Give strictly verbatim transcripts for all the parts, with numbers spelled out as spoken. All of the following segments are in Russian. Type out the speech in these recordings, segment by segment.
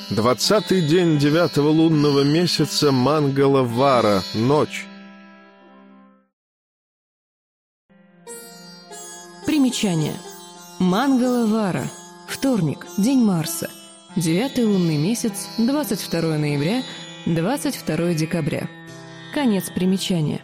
Двадцатый день девятого лунного месяца Мангала-вара, ночь. Примечание. Мангала-вара, вторник, день Марса, девятый лунный месяц, двадцать второе ноября, двадцать второе декабря. Конец примечания.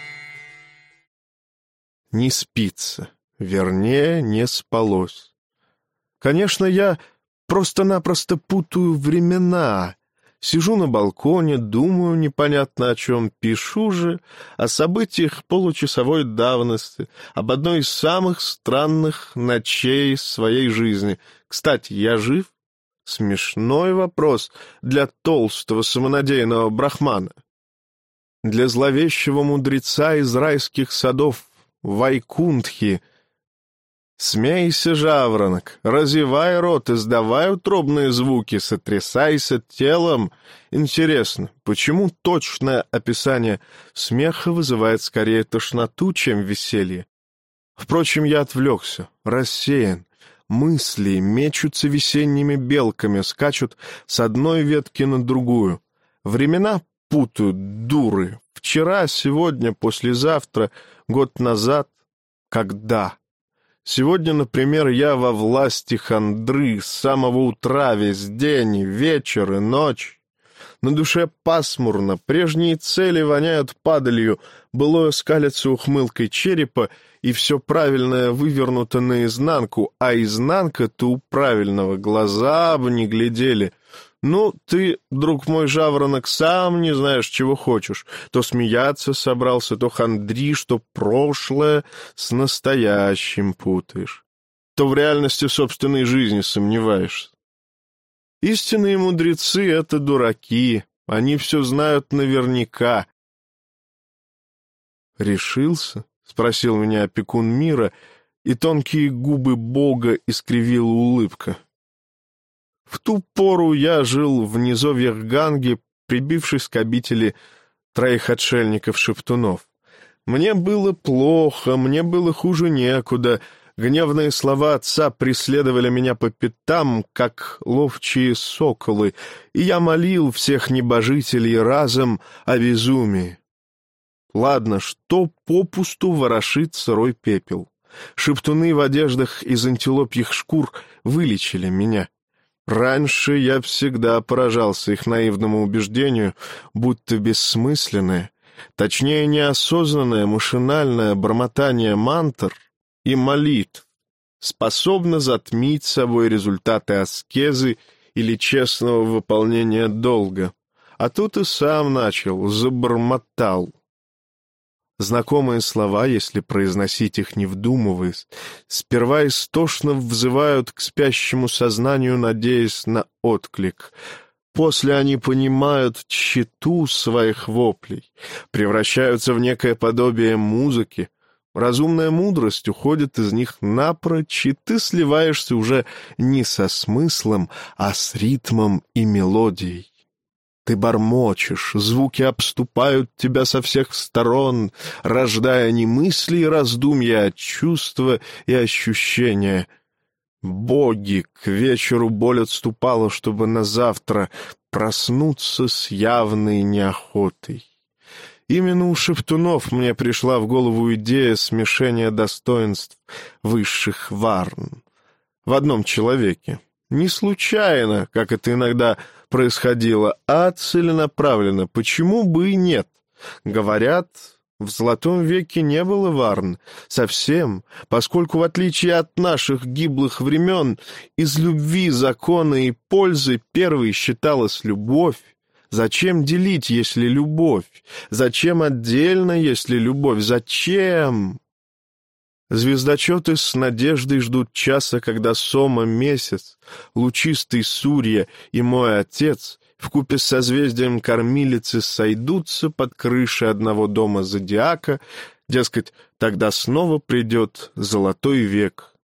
Не спится, вернее, не спалось. Конечно, я просто-напросто путаю времена. Сижу на балконе, думаю непонятно о чем, пишу же о событиях получасовой давности, об одной из самых странных ночей своей жизни. Кстати, я жив? Смешной вопрос для толстого самонадеянного брахмана. Для зловещего мудреца из райских садов Вайкунтхи. Смейся, жаворонок, разевай рот, издавай утробные звуки, сотрясайся телом. Интересно, почему точное описание смеха вызывает скорее тошноту, чем веселье? Впрочем, я отвлекся, рассеян. Мысли мечутся весенними белками, скачут с одной ветки на другую. Времена путают дуры. Вчера, сегодня, послезавтра, год назад. Когда? Сегодня, например, я во власти хандры, с самого утра весь день, вечер и ночь. На душе пасмурно, прежние цели воняют падалью, былое скалится ухмылкой черепа, и все правильное вывернуто наизнанку, а изнанка-то у правильного глаза бы не глядели. Ну, ты, друг мой жаворонок, сам не знаешь, чего хочешь. То смеяться собрался, то хандришь, то прошлое с настоящим путаешь. То в реальности собственной жизни сомневаешься. Истинные мудрецы — это дураки, они все знают наверняка. «Решился?» — спросил меня опекун мира, и тонкие губы Бога искривила улыбка. В ту пору я жил в низовьях Ганги, прибившись к обители троих отшельников-шептунов. Мне было плохо, мне было хуже некуда. Гневные слова отца преследовали меня по пятам, как ловчие соколы, и я молил всех небожителей разом о безумии. Ладно, что попусту ворошит сырой пепел. Шептуны в одеждах из антилопьих шкур вылечили меня. Раньше я всегда поражался их наивному убеждению, будто бессмысленное, точнее неосознанное машинальное бормотание мантр и молитв способно затмить собой результаты аскезы или честного выполнения долга. А тут и сам начал, забормотал. Знакомые слова, если произносить их не вдумываясь, сперва истошно взывают к спящему сознанию, надеясь на отклик. После они понимают тщету своих воплей, превращаются в некое подобие музыки. Разумная мудрость уходит из них напрочь, и ты сливаешься уже не со смыслом, а с ритмом и мелодией. Ты бормочешь, звуки обступают тебя со всех сторон, рождая не мысли и раздумья, а чувства и ощущения. Боги, к вечеру боль отступала, чтобы на завтра проснуться с явной неохотой. Именно у шептунов мне пришла в голову идея смешения достоинств высших варн в одном человеке. Не случайно, как это иногда происходило, а целенаправленно. Почему бы и нет? Говорят, в Золотом веке не было варн совсем, поскольку, в отличие от наших гиблых времен, из любви, закона и пользы первой считалась любовь. Зачем делить, если любовь? Зачем отдельно, если любовь? Зачем? Звездочеты с надеждой ждут часа, когда Сома месяц, лучистый Сурья и мой отец вкупе с созвездием кормилицы сойдутся под крышей одного дома зодиака, дескать, тогда снова придет золотой век.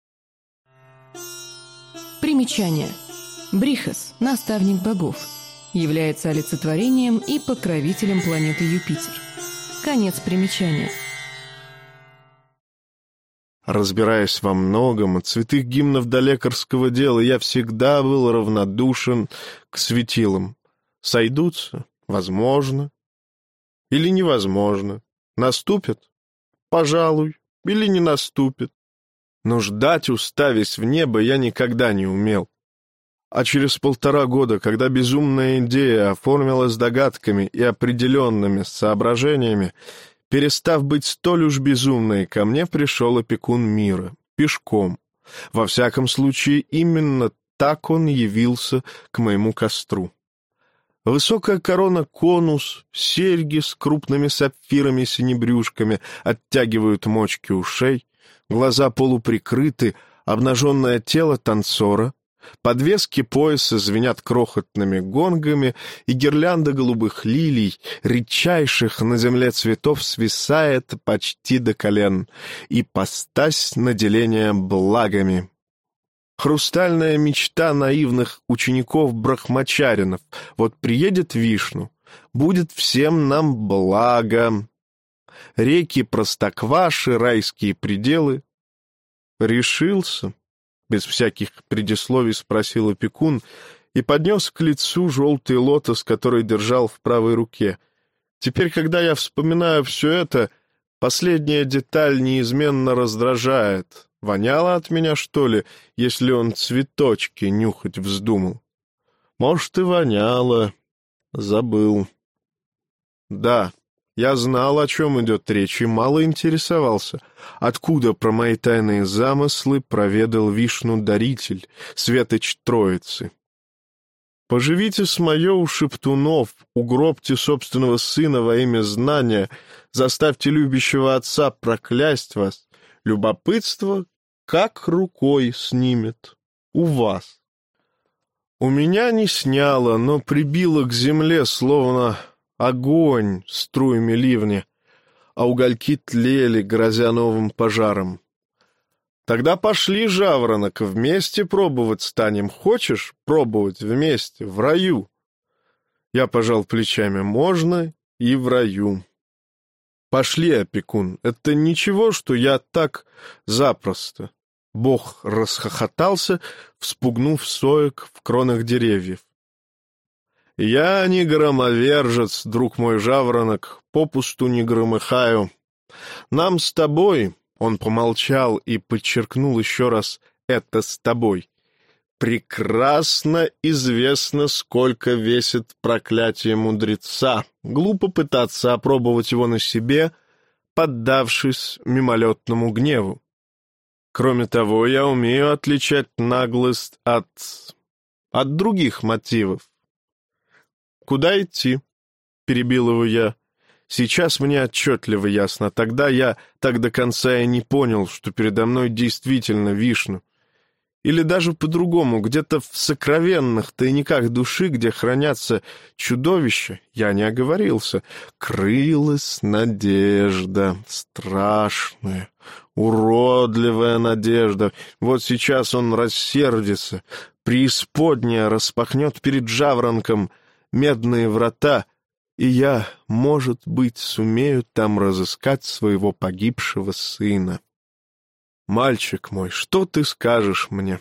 Примечание. Брихас, наставник богов, является олицетворением и покровителем планеты Юпитер. Конец примечания. Разбираясь во многом, от святых гимнов до лекарского дела, я всегда был равнодушен к светилам. Сойдутся? Возможно. Или невозможно. Наступят? Пожалуй. Или не наступят. Но ждать, уставясь в небо, я никогда не умел. А через полтора года, когда безумная идея оформилась догадками и определенными соображениями, перестав быть столь уж безумной, ко мне пришел опекун мира, пешком. Во всяком случае, именно так он явился к моему костру. Высокая корона-конус, серьги с крупными сапфирами-синебрюшками оттягивают мочки ушей, глаза полуприкрыты, обнаженное тело танцора, подвески пояса звенят крохотными гонгами, и гирлянда голубых лилий, редчайших на земле цветов, свисает почти до колен, и постась наделения благами. Хрустальная мечта наивных учеников-брахмачаринов. Вот приедет Вишну, будет всем нам благо. Реки Простокваши, райские пределы. Решился? Без всяких предисловий спросил опекун и поднес к лицу желтый лотос, который держал в правой руке. Теперь, когда я вспоминаю все это, последняя деталь неизменно раздражает. Воняло от меня, что ли, если он цветочки нюхать вздумал? Может, и воняло. Забыл. Да, я знал, о чем идет речь, и мало интересовался, откуда про мои тайные замыслы проведал Вишну-даритель, светоч Троицы. Поживите с мое у шептунов, угробьте собственного сына во имя знания, заставьте любящего отца проклясть вас. Любопытство как рукой снимет. У вас. У меня не сняло, но прибило к земле, словно огонь струями ливня, а угольки тлели, грозя новым пожаром. Тогда пошли, жаворонок, вместе пробовать станем. Хочешь пробовать вместе, в раю? Я пожал плечами. Можно и в раю. Пошли, опекун, это ничего, что я так запросто. Бог расхохотался, вспугнув соек в кронах деревьев. Я не громовержец, друг мой жаворонок, попусту не громыхаю. Нам с тобой, он помолчал и подчеркнул еще раз это с тобой, прекрасно известно, сколько весит проклятие мудреца. Глупо пытаться опробовать его на себе, поддавшись мимолетному гневу. Кроме того, я умею отличать наглость от... от других мотивов. «Куда идти?» — перебил его я. Сейчас мне отчетливо ясно. Тогда я так до конца и не понял, что передо мной действительно Вишну. Или даже по-другому, где-то в сокровенных тайниках души, где хранятся чудовища, я не оговорился, крылась надежда, страшная, уродливая надежда. Вот сейчас он рассердится, преисподняя распахнет перед жаворонком медные врата, и я, может быть, сумею там разыскать своего погибшего сына. Мальчик мой, что ты скажешь мне?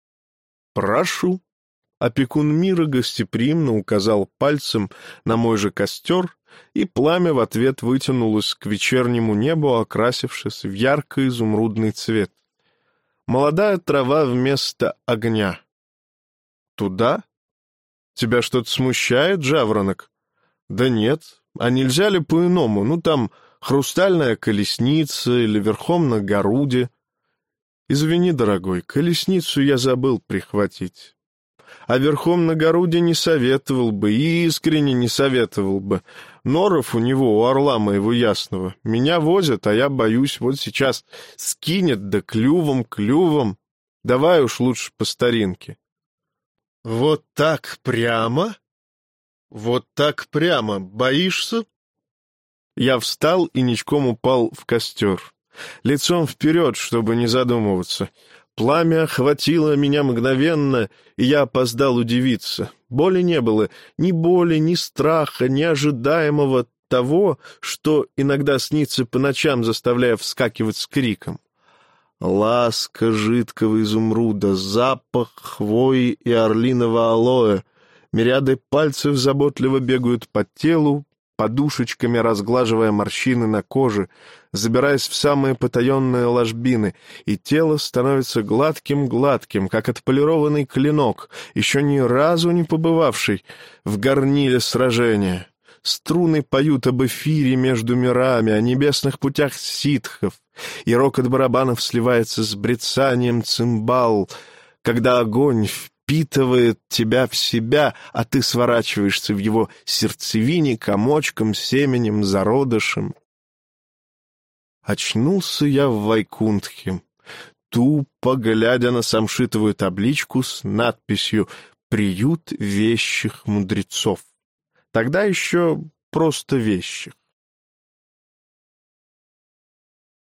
Прошу. Опекун мира гостеприимно указал пальцем на мой же костер, и пламя в ответ вытянулось к вечернему небу, окрасившись в ярко-изумрудный цвет. Молодая трава вместо огня. Туда? Тебя что-то смущает, жаворонок? Да нет, а нельзя ли по-иному? Ну, там хрустальная колесница или верхом на горуде. Извини, дорогой, колесницу я забыл прихватить. А верхом на горуде не советовал бы, и искренне не советовал бы. Норов у него, у орла моего ясного. Меня возят, а я боюсь, вот сейчас скинет, да клювом, клювом. Давай уж лучше по старинке. Вот так прямо? Вот так прямо. Боишься? Я встал и ничком упал в костер. Лицом вперед, чтобы не задумываться. Пламя охватило меня мгновенно, и я опоздал удивиться. Боли не было, ни боли, ни страха, ни ожидаемого того, что иногда снится по ночам, заставляя вскакивать с криком. Ласка жидкого изумруда, запах хвои и орлиного алоэ. Мириады пальцев заботливо бегают по телу, подушечками разглаживая морщины на коже, забираясь в самые потаенные ложбины, и тело становится гладким-гладким, как отполированный клинок, еще ни разу не побывавший в горниле сражения. Струны поют об эфире между мирами, о небесных путях ситхов, и рокот барабанов сливается с брецанием цимбал, когда огонь впитывает тебя в себя, а ты сворачиваешься в его сердцевине комочком, семенем, зародышем. Очнулся я в Вайкунтхе, тупо глядя на самшитовую табличку с надписью «Приют вещих мудрецов». Тогда еще просто вещих.